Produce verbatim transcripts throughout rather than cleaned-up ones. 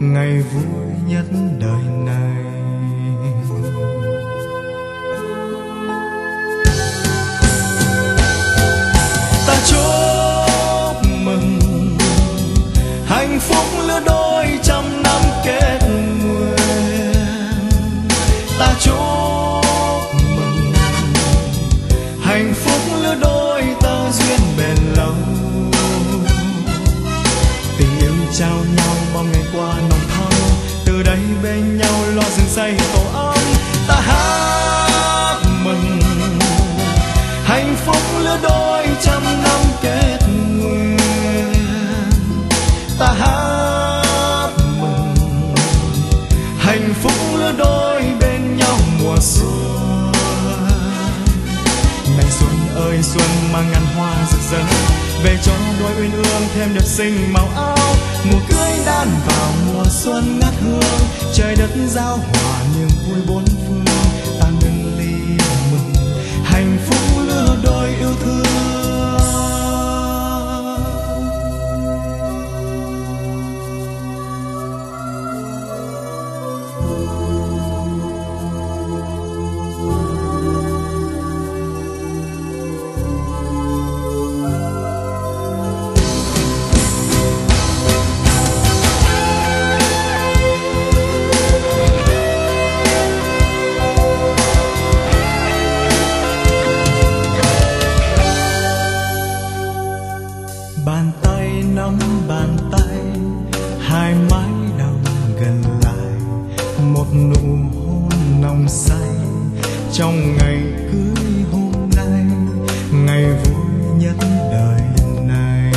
ngày vui nhất đời này. Ta chúc mừng hạnh phúc lứa đôi trăm năm kết nguyện. Ta chúc mừng hạnh phúc lứa đôi tơ duyên bền lâu. Tình yêu trao nhau bao ngày qua nồng thắm, từ đây bên nhau lo rừng xây tổ ấm. Ta hát mừng hạnh phúc lứa đôi trăm năm kết nguyện. Ta hát mừng hạnh phúc lứa đôi bên nhau mùa xuân. Này xuân ơi xuân mang ngàn hoa rực rỡ, về cho đôi uyên ương thêm được xinh màu áo. Mùa cưới đan vào mùa xuân ngát hương, trời đất giao hòa niềm vui bốn phương. Ta nâng ly mừng hạnh phúc lứa đôi yêu thương. Bàn tay nắm bàn tay, hai mái đầu gần lại, một nụ hôn nồng say trong ngày cưới hôm nay, ngày vui nhất đời này.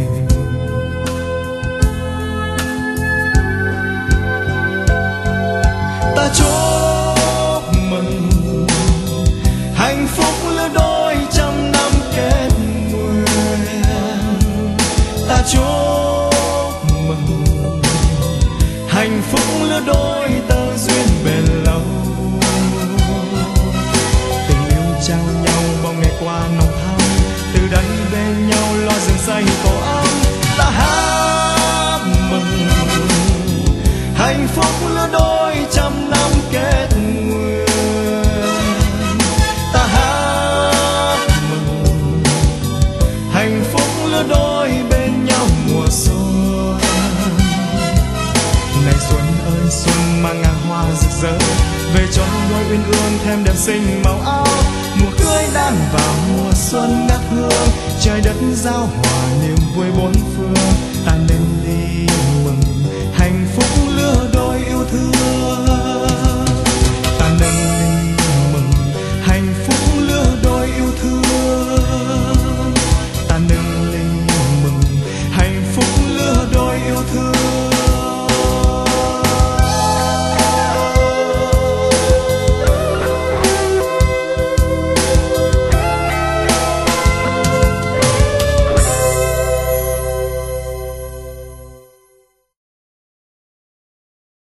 Ta chúc mừng hạnh phúc lứa đôi trăm năm kết nguyện. Ta chúc mừng hạnh phúc lứa đôi tơ duyên bền lâu. Tình yêu trao nhau bao ngày qua nồng thắm, từ đây bên nhau lo rừng xây tổ ấm. Ta hát mừng hạnh phúc lứa đôi trăm năm kết nguyện. Ta hát mừng hạnh phúc lứa đôi bên nhau mùa xuân. Này xuân ơi xuân mang ngàn hoa rực rỡ, về cho đôi uyên ương thêm đẹp xinh màu áo. Mùa cưới đan vào mùa xuân ngát hương, trời đất giao hòa niềm vui bốn phương. Ta nên ly